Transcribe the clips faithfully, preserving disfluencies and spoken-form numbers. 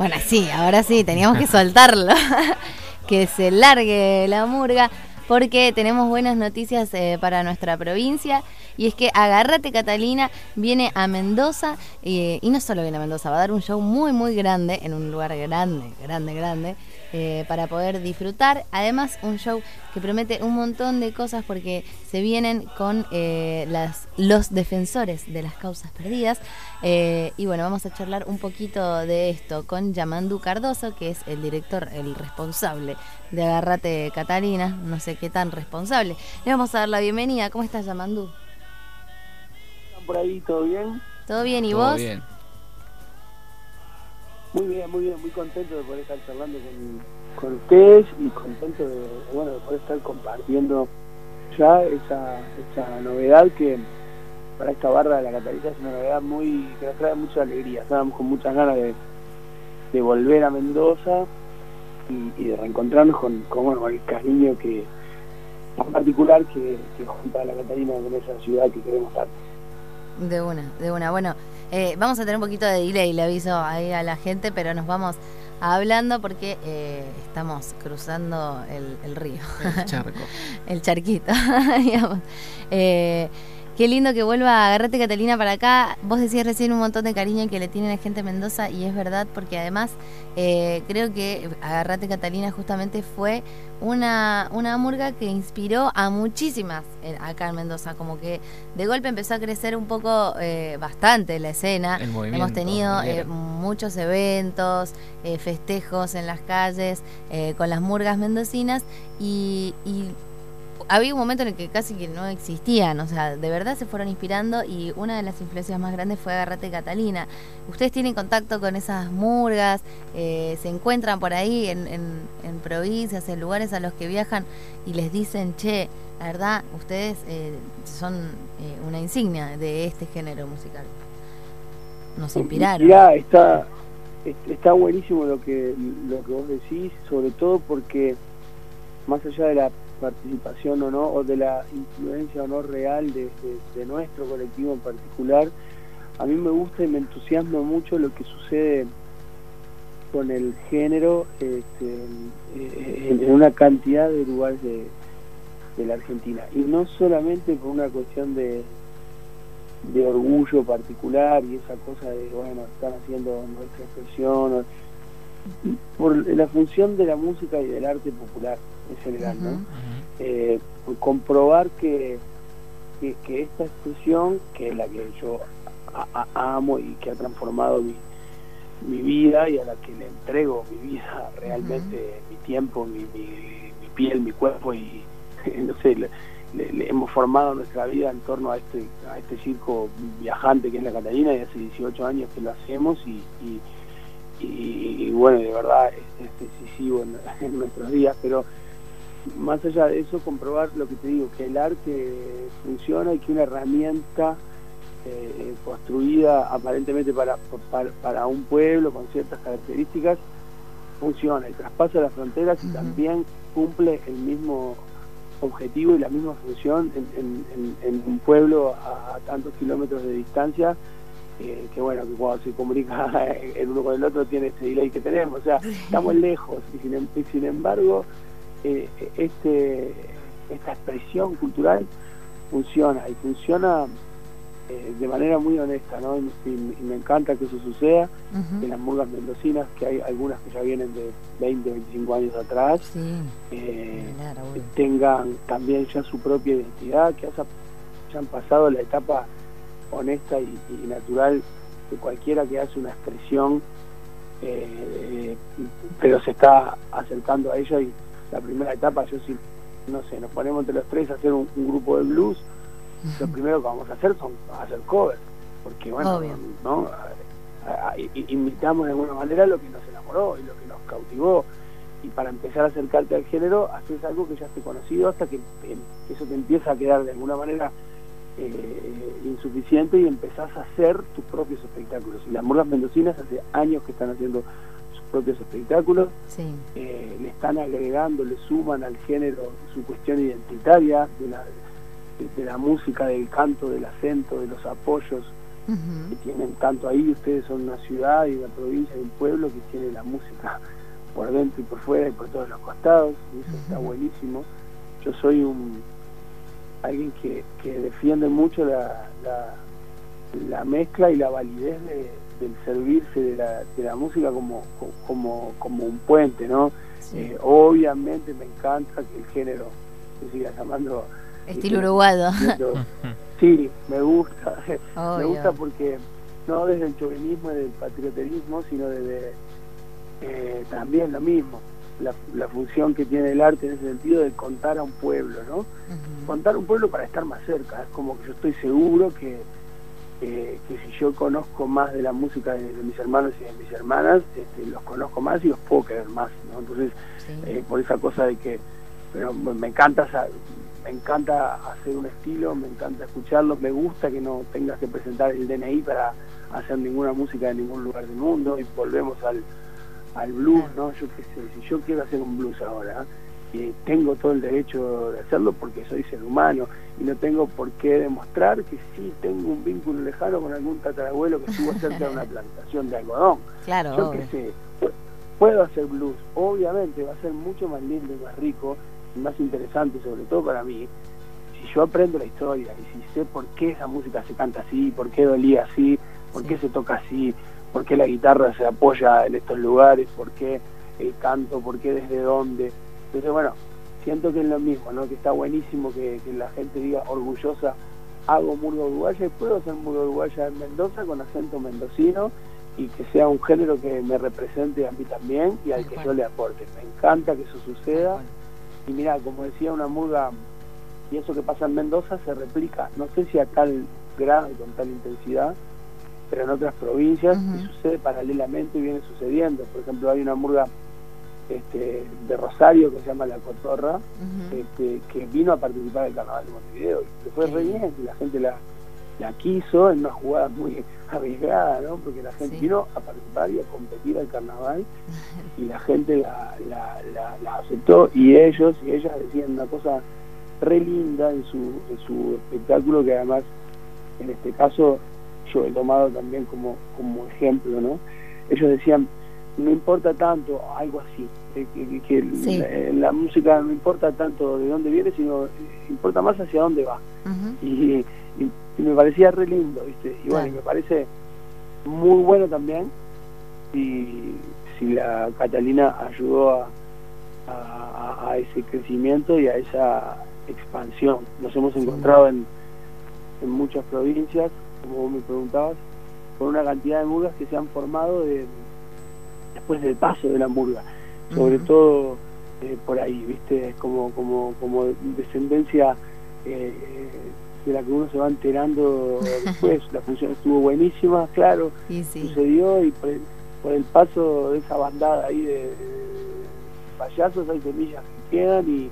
Bueno, sí, ahora sí, teníamos que soltarlo. Que se largue la murga, porque tenemos buenas noticias eh, para nuestra provincia. Y es que Agarrate Catalina viene a Mendoza, eh, y no solo viene a Mendoza, va a dar un show muy muy grande, en un lugar grande, grande, grande, eh, para poder disfrutar. Además, un show que promete un montón de cosas, porque se vienen con eh, las, los defensores de las causas perdidas. Eh, y bueno, vamos a charlar un poquito de esto con Yamandu Cardoso, que es el director, el responsable de Agarrate Catalina, no sé qué tan responsable. Le vamos a dar la bienvenida. ¿Cómo estás, Yamandu? Por ahí, ¿todo bien? ¿Todo bien? ¿Y Todo vos? Bien. Muy bien, muy bien, muy contento de poder estar charlando con, con ustedes y contento de, bueno, de poder estar compartiendo ya esa, esa novedad que para esta barra de la Catalina es una novedad muy que nos trae mucha alegría. Estábamos con muchas ganas de, de volver a Mendoza y, y de reencontrarnos con, con, bueno, con el cariño que en particular que, que junta a la Catalina con esa ciudad que queremos tanto. De una, de una. Bueno, eh, vamos a tener un poquito de delay, le aviso ahí a la gente, pero nos vamos hablando porque eh, estamos cruzando el, el río. El charco. El charquito, digamos. Eh, qué lindo que vuelva Agarrate Catalina para acá. Vos decías recién un montón de cariño que le tienen a gente de Mendoza, y es verdad, porque además eh, creo que Agarrate Catalina justamente fue una, una murga que inspiró a muchísimas acá en Mendoza. Como que de golpe empezó a crecer un poco, eh, bastante la escena. Hemos tenido eh, muchos eventos, eh, festejos en las calles eh, con las murgas mendocinas, y, y había un momento en el que casi que no existían, o sea, de verdad se fueron inspirando, y una de las influencias más grandes fue Agarrate Catalina. ¿Ustedes tienen contacto con esas murgas? Eh, ¿Se encuentran por ahí en, en, en provincias, en lugares a los que viajan y les dicen, che, la verdad, ustedes eh, son eh, una insignia de este género musical? Nos inspiraron. Mirá, está, está buenísimo lo que, lo que vos decís, sobre todo porque más allá de la participación o no, o de la influencia o no real de, de, de nuestro colectivo en particular, a mí me gusta y me entusiasma mucho lo que sucede con el género este, en, en una cantidad de lugares de, de la Argentina, y no solamente por una cuestión de de orgullo particular y esa cosa de, bueno, están haciendo nuestra expresión, o, por la función de la música y del arte popular en general, ¿no? Uh-huh. Eh, comprobar que, que, que esta expresión, que es la que yo a, a, amo y que ha transformado mi, mi vida y a la que le entrego mi vida realmente, uh-huh. mi tiempo, mi, mi, mi piel, mi cuerpo y no sé, le, le, le hemos formado nuestra vida en torno a este, a este circo viajante que es la Catalina, y hace dieciocho años que lo hacemos y, y Y, y bueno, de verdad es, es decisivo en, en nuestros días, pero más allá de eso, comprobar lo que te digo, que el arte funciona y que una herramienta eh, construida aparentemente para, para, para un pueblo con ciertas características funciona y traspasa las fronteras, uh-huh. y también cumple el mismo objetivo y la misma función en, en, en, en un pueblo a, a tantos kilómetros de distancia. Eh, que bueno, que cuando se comunica el uno con el otro tiene ese delay que tenemos, o sea, estamos lejos, y sin, y sin embargo eh, este esta expresión cultural funciona, y funciona eh, de manera muy honesta, ¿no? Y, y me encanta que eso suceda, uh-huh. en las murgas mendocinas, que hay algunas que ya vienen de veinte, veinticinco años atrás, sí. eh, claro, bueno. tengan también ya su propia identidad, que hayan pasado la etapa honesta y, y natural de cualquiera que hace una expresión, eh, pero se está acercando a ella. Y la primera etapa, yo sí, no sé, nos ponemos entre los tres a hacer un, un grupo de blues, uh-huh. lo primero que vamos a hacer son hacer covers, porque bueno, Obvio. ¿no? A, a, a, imitamos de alguna manera lo que nos enamoró y lo que nos cautivó, y para empezar a acercarte al género haces algo que ya esté conocido, hasta que eh, eso te empieza a quedar de alguna manera Eh, insuficiente, y empezás a hacer tus propios espectáculos. Y las murgas mendocinas hace años que están haciendo sus propios espectáculos, sí. eh, le están agregando, le suman al género su cuestión identitaria de la, de, de la música, del canto, del acento, de los apoyos, uh-huh. que tienen tanto ahí, ustedes son una ciudad y una provincia y un pueblo que tiene la música por dentro y por fuera y por todos los costados, y eso uh-huh. está buenísimo. Yo soy un alguien que, que defiende mucho la, la, la mezcla y la validez de, del servirse de la, de la música como, como, como un puente, ¿no? Sí. Eh, obviamente me encanta que el género se siga llamando estilo uruguayo. Sí, me gusta, oh, me gusta yeah. porque no desde el chauvinismo y del patrioterismo, sino desde eh, también lo mismo, la, la función que tiene el arte en ese sentido de contar a un pueblo, ¿no? Uh-huh. Contar a un pueblo para estar más cerca, es como que yo estoy seguro que Eh, que si yo conozco más de la música de, de mis hermanos y de mis hermanas, este, los conozco más y los puedo querer más, ¿no? Entonces, sí. eh, por esa cosa de que, pero me encanta, me encanta hacer un estilo, me encanta escucharlo, me gusta que no tengas que presentar el D N I para hacer ninguna música en ningún lugar del mundo, y volvemos al, al blues, ¿no? Yo qué sé, si yo quiero hacer un blues ahora, y tengo todo el derecho de hacerlo porque soy ser humano y no tengo por qué demostrar que sí tengo un vínculo lejano con algún tatarabuelo que estuvo cerca de una plantación de algodón. Claro, yo qué sé, puedo hacer blues, obviamente va a ser mucho más lindo y más rico y más interesante, sobre todo para mí, si yo aprendo la historia y si sé por qué esa música se canta así, por qué dolía así, por sí. qué se toca así, por qué la guitarra se apoya en estos lugares, por qué el canto, por qué desde dónde. Entonces, bueno, siento que es lo mismo, ¿no? Que está buenísimo que, que la gente diga orgullosa, hago murga uruguaya y puedo hacer murga uruguaya en Mendoza con acento mendocino y que sea un género que me represente a mí también y al que yo le aporte. Me encanta que eso suceda. Y mira, como decía, una murga, y eso que pasa en Mendoza se replica, no sé si a tal grado y con tal intensidad, pero en otras provincias, uh-huh. y sucede paralelamente y viene sucediendo. Por ejemplo, hay una murga Este, de Rosario que se llama La Cotorra, uh-huh. este, que vino a participar del Carnaval de Montevideo y que fue sí. re bien, y la gente la, la quiso en una jugada muy arriesgada, ¿no? Porque la gente sí. vino a participar y a competir al Carnaval y la gente la, la, la, la aceptó, y ellos y ellas decían una cosa re linda en su, en su espectáculo, que además en este caso yo he tomado también como, como ejemplo, ¿no? Ellos decían, no importa tanto, algo así, que, que, que sí. la, la música no importa tanto de dónde viene, sino importa más hacia dónde va. Uh-huh. y, y, y me parecía re lindo, ¿viste? Y bueno, claro. y me parece muy bueno también si, si la Catalina ayudó a, a, a ese crecimiento y a esa expansión. Nos hemos encontrado sí. en, en muchas provincias, como vos me preguntabas, con una cantidad de murgas que se han formado de después del paso de la murga, sobre uh-huh. todo eh, por ahí, viste, como como como descendencia eh, de la que uno se va enterando después. La función estuvo buenísima, claro, y sí. sucedió, y por el, por el paso de esa bandada ahí de, de payasos hay semillas que quedan y,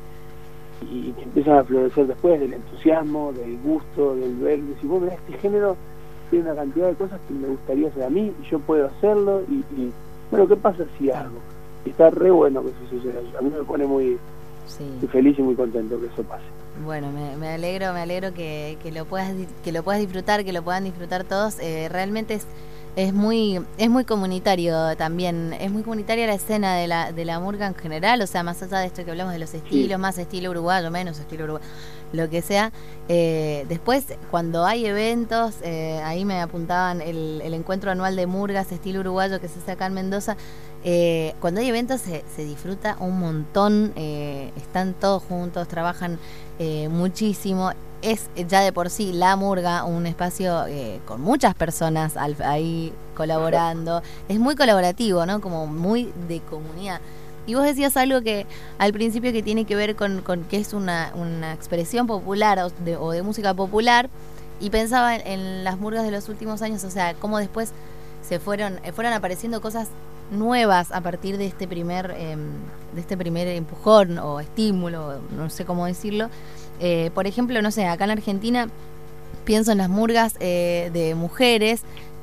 y que empiezan a florecer después del entusiasmo, del gusto, del ver, decir, vos, mirá, este género tiene una cantidad de cosas que me gustaría hacer a mí y yo puedo hacerlo, y, y bueno, ¿qué pasa si hago? Y está re bueno que eso suceda. A mí me pone muy, sí. muy feliz y muy contento que eso pase. Bueno, me, me alegro, me alegro que, que lo puedas que lo puedas disfrutar, que lo puedan disfrutar todos. Eh, realmente es es muy es muy comunitario también, es muy comunitaria la escena de la de la murga en general, o sea, más allá de esto que hablamos de los estilos, sí. más estilo uruguayo, menos estilo uruguayo, lo que sea. Eh, después, cuando hay eventos, eh, ahí me apuntaban el, el encuentro anual de murgas estilo uruguayo que se hace acá en Mendoza. Eh, cuando hay eventos se, se disfruta un montón, eh, están todos juntos, trabajan eh, muchísimo. Es ya de por sí la murga un espacio eh, con muchas personas al, ahí colaborando. Es muy colaborativo, ¿no? Como muy de comunidad. Y vos decías algo que al principio que tiene que ver con, con que es una, una expresión popular o de, o de música popular, y pensaba en, en las murgas de los últimos años, o sea, cómo después se fueron eh, fueron apareciendo cosas nuevas a partir de este primer eh, de este primer empujón o estímulo, no sé cómo decirlo. Eh, por ejemplo, no sé, acá en Argentina pienso en las murgas eh, de mujeres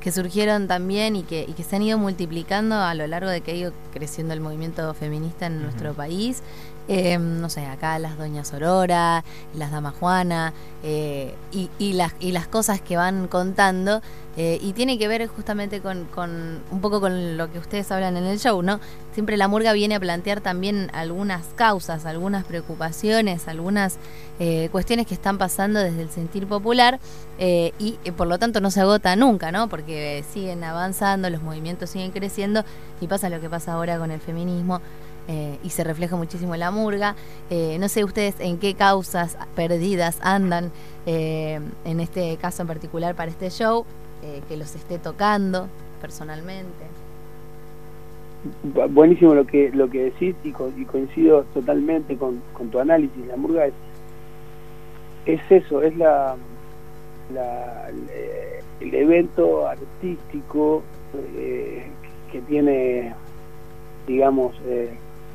que surgieron también y que, y que se han ido multiplicando a lo largo de que ha ido creciendo el movimiento feminista en uh-huh. nuestro país. Eh, no sé, acá las Doñas Aurora, las Damas Juana, eh, y, y, las, y las cosas que van contando, eh, y tiene que ver justamente con, con un poco con lo que ustedes hablan en el show, ¿no? Siempre la murga viene a plantear también algunas causas, algunas preocupaciones, algunas eh, cuestiones que están pasando desde el sentir popular, eh, y eh, por lo tanto no se agota nunca, ¿no? Porque siguen avanzando, los movimientos siguen creciendo, y pasa lo que pasa ahora con el feminismo. Eh, y se refleja muchísimo en la murga. Eh, no sé ustedes en qué causas perdidas andan, eh, en este caso en particular para este show, eh, que los esté tocando personalmente. Buenísimo lo que lo que decís, y, co y coincido totalmente con, con tu análisis. La murga es, es eso, es la, la el, el evento artístico eh, que tiene, digamos, eh,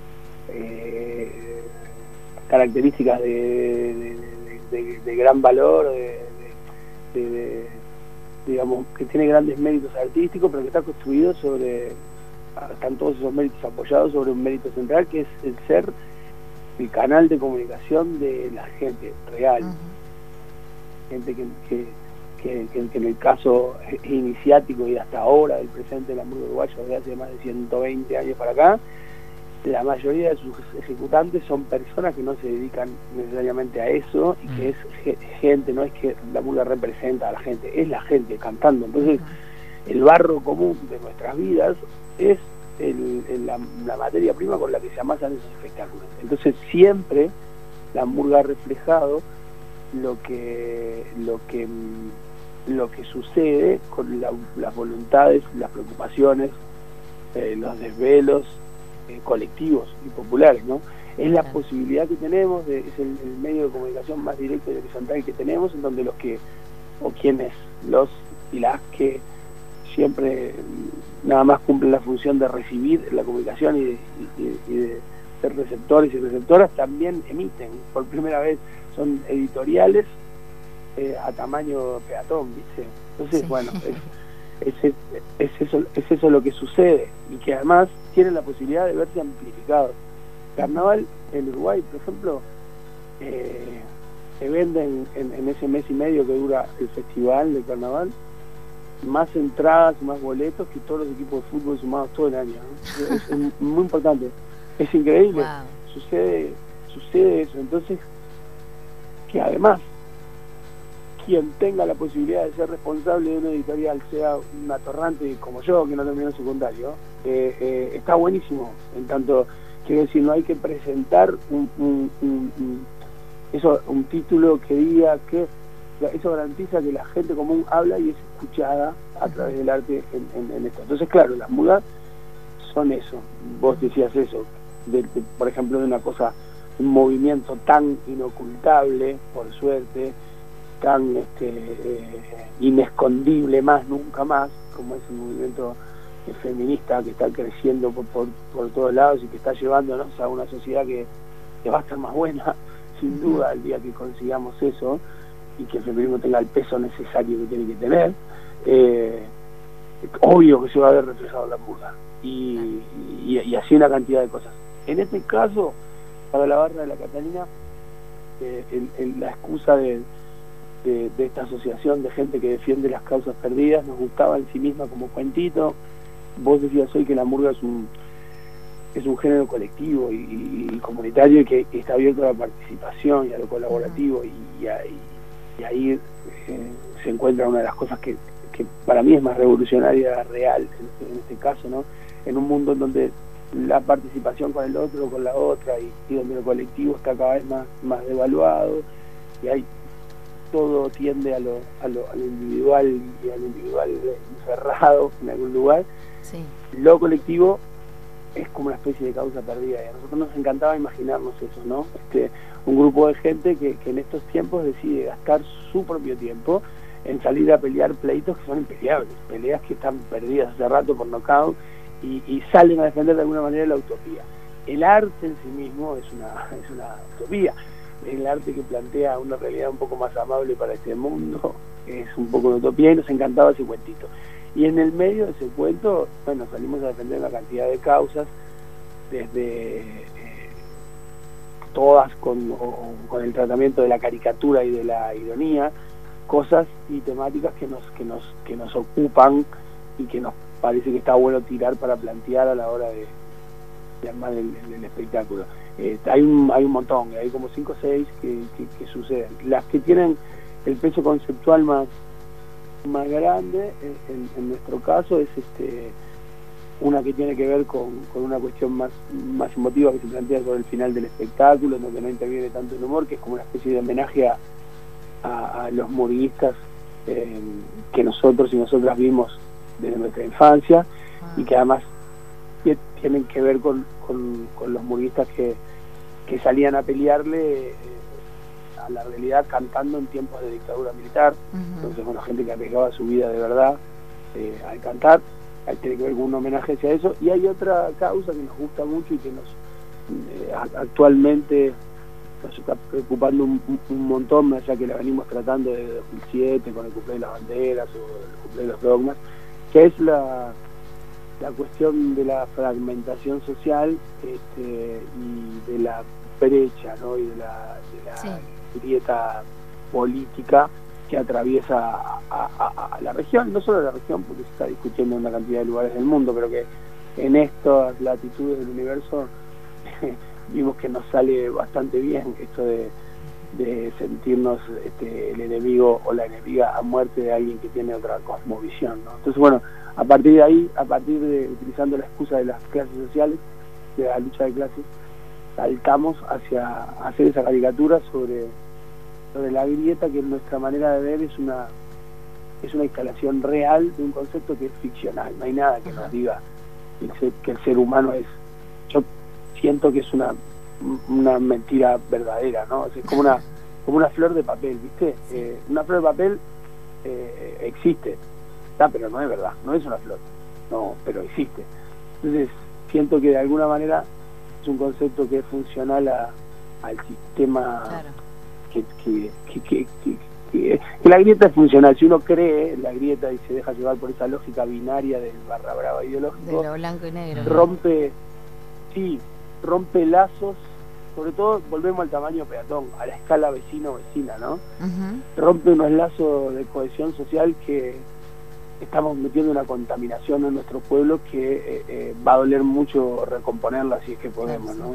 Eh, características de, de, de, de, de gran valor, de, de, de, digamos, que tiene grandes méritos artísticos, pero que está construido sobre, están todos esos méritos apoyados sobre un mérito central, que es el ser el canal de comunicación de la gente real. Uh-huh. Gente que, que, que, que, que en el caso iniciático y hasta ahora del presente de la murga uruguaya, desde hace más de ciento veinte años para acá, la mayoría de sus ejecutantes son personas que no se dedican necesariamente a eso, y que es gente, no es que la murga representa a la gente, es la gente cantando. Entonces el barro común de nuestras vidas es el, el, la, la materia prima con la que se amasan esos espectáculos. Entonces siempre la murga ha reflejado lo que lo que lo que sucede con la, las voluntades, las preocupaciones, eh, los desvelos colectivos y populares, ¿no? Es la posibilidad que tenemos, de, es el, el medio de comunicación más directo y horizontal que tenemos, en donde los que, o quienes, los y las que siempre nada más cumplen la función de recibir la comunicación y de, y, y de ser receptores y receptoras, también emiten. Por primera vez son editoriales eh, a tamaño peatón, ¿viste? Entonces, sí. bueno, es, Es, es, eso, es eso lo que sucede, y que además tienen la posibilidad de verse amplificados. Carnaval en Uruguay, por ejemplo, eh, se venden en, en ese mes y medio que dura el festival de carnaval más entradas y más boletos que todos los equipos de fútbol sumados todo el año, ¿no? es, es muy importante, es increíble. Wow. sucede sucede eso. Entonces, que además quien tenga la posibilidad de ser responsable de una editorial, sea un atorrante como yo, que no terminó el secundario, eh, eh, está buenísimo. En tanto, quiero decir, no hay que presentar un, un, un, un, eso, un título que diga que eso garantiza que la gente común habla y es escuchada a través del arte en, en, en esto. Entonces, claro, las murgas son eso. Vos decías eso, de, de, por ejemplo, de una cosa, un movimiento tan inocultable, por suerte, tan este, eh, inescondible más, nunca más, como es un movimiento eh, feminista que está creciendo por, por, por todos lados y que está llevándonos a una sociedad que, que va a estar más buena, sin duda, el día que consigamos eso, y que el feminismo tenga el peso necesario que tiene que tener. Eh, obvio que se va a ver reflejado en la murga, y, y, y así una cantidad de cosas. En este caso, para la barra de la Catalina, eh, el, el, la excusa de De, de esta asociación de gente que defiende las causas perdidas nos gustaba en sí misma como cuentito. Vos decías hoy que la murga es un es un género colectivo y, y, y comunitario, y que está abierto a la participación y a lo colaborativo, y, y, ahí, y ahí eh, se encuentra una de las cosas que, que para mí es más revolucionaria, real en, en este caso, ¿no? En un mundo en donde la participación con el otro, con la otra, y, y donde lo colectivo está cada vez más, más devaluado, y hay todo tiende a lo, a lo, a lo individual, y al individual encerrado en algún lugar. Sí. Lo colectivo es como una especie de causa perdida, y a nosotros nos encantaba imaginarnos eso, ¿no? Este, un grupo de gente que, que en estos tiempos decide gastar su propio tiempo en salir a pelear pleitos que son impeleables, peleas que están perdidas hace rato por nocaut, y, y salen a defender de alguna manera la utopía. El arte en sí mismo es una, es una utopía. El arte que plantea una realidad un poco más amable para este mundo es un poco de utopía, y nos encantaba ese cuentito. Y en el medio de ese cuento, bueno, salimos a defender una cantidad de causas, desde eh, todas con, o, con el tratamiento de la caricatura y de la ironía, cosas y temáticas que nos, que nos, que nos ocupan y que nos parece que está bueno tirar para plantear a la hora de, de armar el, el, el espectáculo. Eh, hay un hay un montón, hay como cinco o seis que, que, que suceden. Las que tienen el peso conceptual más más grande, en, en nuestro caso, es este una que tiene que ver con, con una cuestión más, más emotiva que se plantea sobre el final del espectáculo, en donde no interviene tanto el humor, que es como una especie de homenaje a, a, a los murguistas eh, que nosotros y nosotras vimos desde nuestra infancia, ah. y que además tienen que ver con, con, con los murguistas que, que salían a pelearle eh, a la realidad cantando en tiempos de dictadura militar. Uh-huh. Entonces, bueno, gente que arriesgaba su vida de verdad eh, al cantar. Ahí tiene que ver con un homenaje hacia eso. Y hay otra causa que nos gusta mucho y que nos eh, actualmente nos está preocupando un, un montón, más allá que la venimos tratando desde dos mil siete con el cumple de las banderas o el cumple de los dogmas, que es la la cuestión de la fragmentación social este, y de la brecha, ¿no? Y de la, de la sí. grieta política que atraviesa a, a, a la región, no solo la región, porque se está discutiendo en una cantidad de lugares del mundo, pero que en estas latitudes del universo vimos que nos sale bastante bien esto de, de sentirnos este, el enemigo o la enemiga a muerte de alguien que tiene otra cosmovisión, ¿no? Entonces, bueno, a partir de ahí, a partir de utilizando la excusa de las clases sociales, de la lucha de clases, saltamos hacia hacer esa caricatura sobre, sobre la grieta, que en nuestra manera de ver es una es una instalación real de un concepto que es ficcional. No hay nada que nos diga que el ser, que el ser humano es... Yo siento que es una una mentira verdadera, ¿no? Es como una como una flor de papel, ¿viste? Eh, una flor de papel eh, existe, pero no es verdad, no es una flor, no, pero existe. Entonces siento que de alguna manera es un concepto que es funcional a, al sistema, claro. que, que, que, que, que, que, que la grieta es funcional. Si uno cree en la grieta y se deja llevar por esa lógica binaria del barra brava ideológico, de lo blanco y negro, rompe, sí, rompe lazos. Sobre todo volvemos al tamaño peatón, a la escala vecino-vecina, ¿no? Uh-huh. Rompe unos lazos de cohesión social que estamos metiendo una contaminación en nuestro pueblo que eh, eh, va a doler mucho recomponerla si es que podemos, ¿no?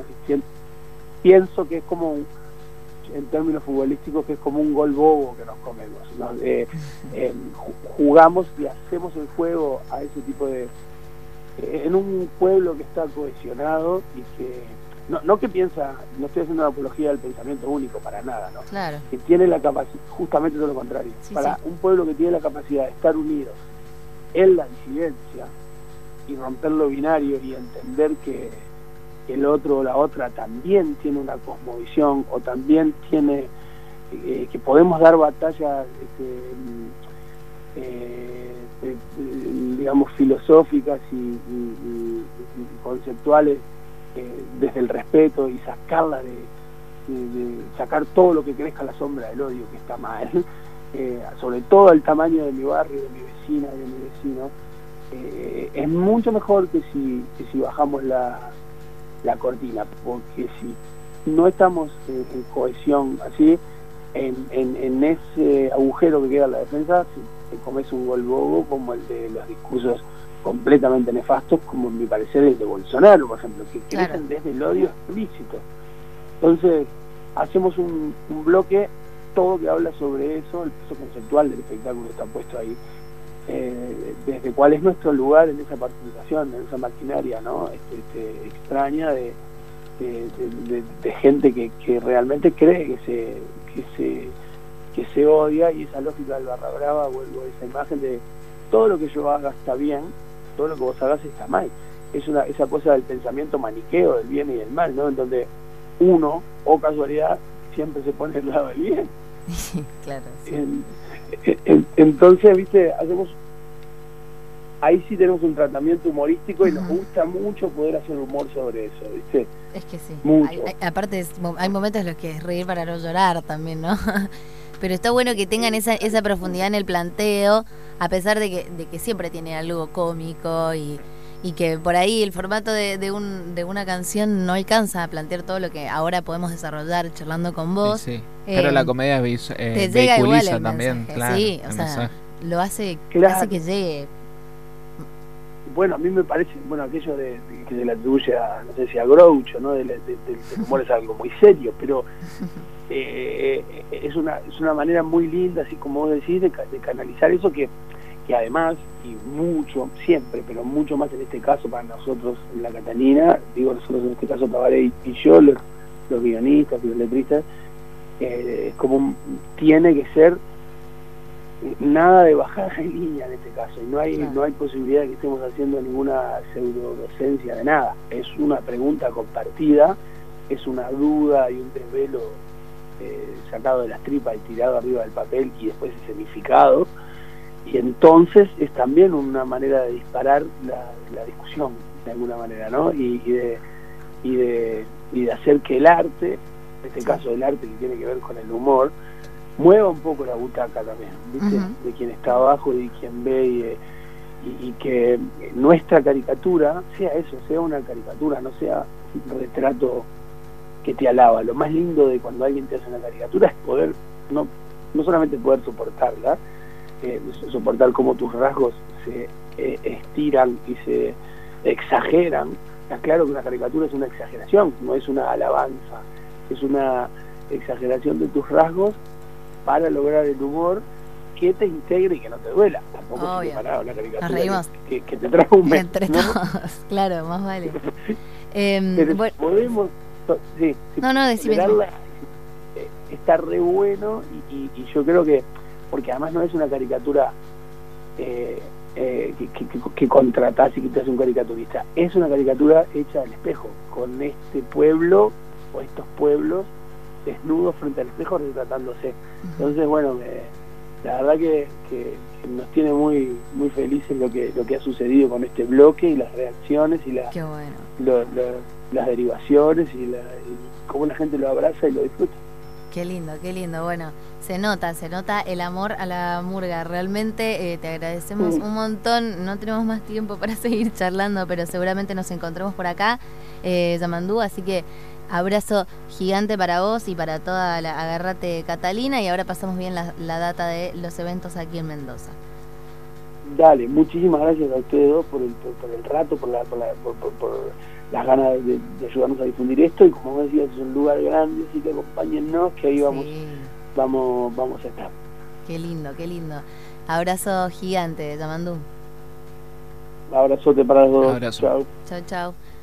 Pienso que es como un, en términos futbolísticos, que es como un gol bobo que nos comemos, ¿no? Eh, eh, jugamos y hacemos el juego a ese tipo de eh, en un pueblo que está cohesionado y que no, no que piensa, no estoy haciendo una apología del pensamiento único para nada, ¿no? Claro. Que tiene la capacidad, justamente todo lo contrario, sí, para sí. un pueblo que tiene la capacidad de estar unidos en la disidencia y romper lo binario y entender que el otro o la otra también tiene una cosmovisión o también tiene eh, que podemos dar batallas este, eh, eh, digamos filosóficas y, y, y, y conceptuales eh, desde el respeto y sacarla de, de, de sacar todo lo que crezca a la sombra del odio, que está mal, eh, sobre todo el tamaño de mi barrio, de mi vecina, de mi vecino, eh, es mucho mejor que si, que si bajamos la, la cortina, porque si no estamos en, en cohesión así, en, en, en ese agujero que queda en la defensa, te comes un gol bobo como el de los discursos completamente nefastos, como en mi parecer el de Bolsonaro, por ejemplo, que crecen claro. desde el odio explícito. Entonces, hacemos un, un bloque, todo que habla sobre eso, el peso conceptual del espectáculo está puesto ahí, eh, desde cuál es nuestro lugar en esa participación, en esa maquinaria, ¿no? Este, este, extraña de, de, de, de, de gente que, que realmente cree que se, que se que se odia, y esa lógica del barra brava, vuelvo a esa imagen de todo lo que yo haga está bien, todo lo que vos hagas está mal. Es una esa cosa del pensamiento maniqueo del bien y del mal, ¿no? En donde uno, o casualidad, siempre se pone del lado del bien. Claro, sí. En, en, entonces, viste, hacemos ahí sí tenemos un tratamiento humorístico y uh-huh. nos gusta mucho poder hacer humor sobre eso, viste. Es que sí. Mucho. Hay, hay, aparte es, hay momentos en los que es reír para no llorar también, ¿no? Pero está bueno que tengan esa, esa profundidad en el planteo, a pesar de que, de que siempre tiene algo cómico y, y que por ahí el formato de, de, un, de una canción no alcanza a plantear todo lo que ahora podemos desarrollar charlando con vos. Sí, sí. Eh, Pero la comedia vis, eh, te llega igual vehiculiza el también, mensaje. claro. Sí, o el sea, mensaje. lo hace, Claro. hace que llegue. Bueno, a mí me parece, bueno, aquello de, de que se le atribuye a, no sé si a Groucho, ¿no? Del de, de, de humor es algo muy serio, pero eh, es una es una manera muy linda, así como vos decís, de, de canalizar eso que, que además, y mucho, siempre, pero mucho más en este caso para nosotros en la Catalina, digo nosotros en este caso Tabaré y, y yo, los, los guionistas y los letristas, eh, como tiene que ser nada de bajada de línea en este caso, y no hay Claro. no hay posibilidad de que estemos haciendo ninguna pseudodocencia de nada. Es una pregunta compartida, es una duda y un desvelo eh, sacado de las tripas y tirado arriba del papel y después escenificado, y entonces es también una manera de disparar la, la discusión de alguna manera, ¿no? Y, y de y de y de hacer que el arte, en este caso el arte que tiene que ver con el humor, mueva un poco la butaca también, ¿viste? Uh-huh. De quien está abajo y de quien ve, y, y, y que nuestra caricatura sea eso, sea una caricatura, no sea un retrato que te alaba. Lo más lindo de cuando alguien te hace una caricatura es poder, no, no solamente poder soportarla, eh, soportar cómo tus rasgos se eh, estiran y se exageran. Está claro que una caricatura es una exageración, no es una alabanza, es una exageración de tus rasgos para lograr el humor que te integre y que no te duela. Tampoco Obvio. se para una caricatura Nos reímos. que, que, que te traume, Entre ¿no? todos, claro, más vale. eh, Pero bueno, podemos, sí, sí, no, no, decime. tolerarla, eh, está re bueno y, y, y yo creo que, porque además no es una caricatura eh, eh, que, que, que contratás y que te hace un caricaturista, es una caricatura hecha al espejo, con este pueblo o estos pueblos desnudos frente al espejo retratándose. Entonces, bueno, me, la verdad que, que, que nos tiene muy muy felices lo que lo que ha sucedido con este bloque y las reacciones y la, Qué bueno. lo, lo, las derivaciones y, la, y cómo la gente lo abraza y lo disfruta. Qué lindo, qué lindo. Bueno, se nota, se nota el amor a la murga. Realmente eh, te agradecemos Sí. un montón. No tenemos más tiempo para seguir charlando, pero seguramente nos encontremos por acá, eh, Yamandú. Así que abrazo gigante para vos y para toda la Agarrate Catalina. Y ahora pasamos bien la, la data de los eventos aquí en Mendoza. Dale, muchísimas gracias a ustedes dos por el, por, por el rato, por, la, por, la, por, por, por las ganas de, de ayudarnos a difundir esto, y como vos decías, es un lugar grande, así que acompáñennos, que ahí vamos, Sí. vamos, vamos a estar. Qué lindo, qué lindo. Abrazo gigante, Yamandú. Abrazote para los dos. Abrazo. Chao. Chau, chau.